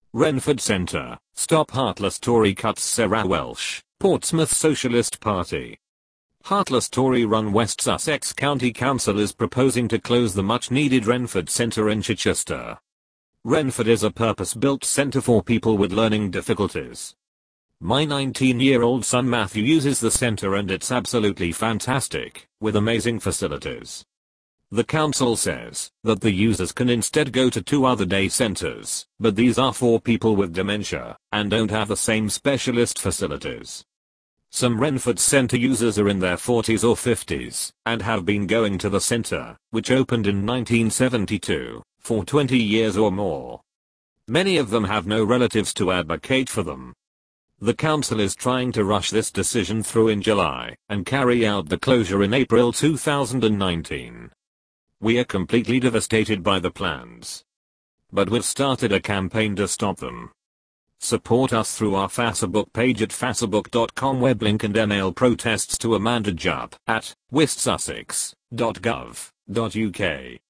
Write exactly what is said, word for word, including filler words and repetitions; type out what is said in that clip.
Renford Centre, Stop Heartless Tory Cuts Sarah Welsh, Portsmouth Socialist Party. Heartless Tory-run West Sussex County Council is proposing to close the much-needed Renford Centre in Chichester. Renford is a purpose-built centre for people with learning difficulties. My nineteen-year-old son Matthew uses the centre and it's absolutely fantastic, with amazing facilities. The council says that the users can instead go to two other day centres, but these are for people with dementia, and don't have the same specialist facilities. Some Renford Centre users are in their forties or fifties, and have been going to the centre, which opened in nineteen seventy-two, for twenty years or more. Many of them have no relatives to advocate for them. The council is trying to rush this decision through in July, and carry out the closure in April two thousand nineteen. We are completely devastated by the plans. But we've started a campaign to stop them. Support us through our Facebook page at facebook dot com web link and email protests to Amanda Jupp at westsussex dot gov dot uk.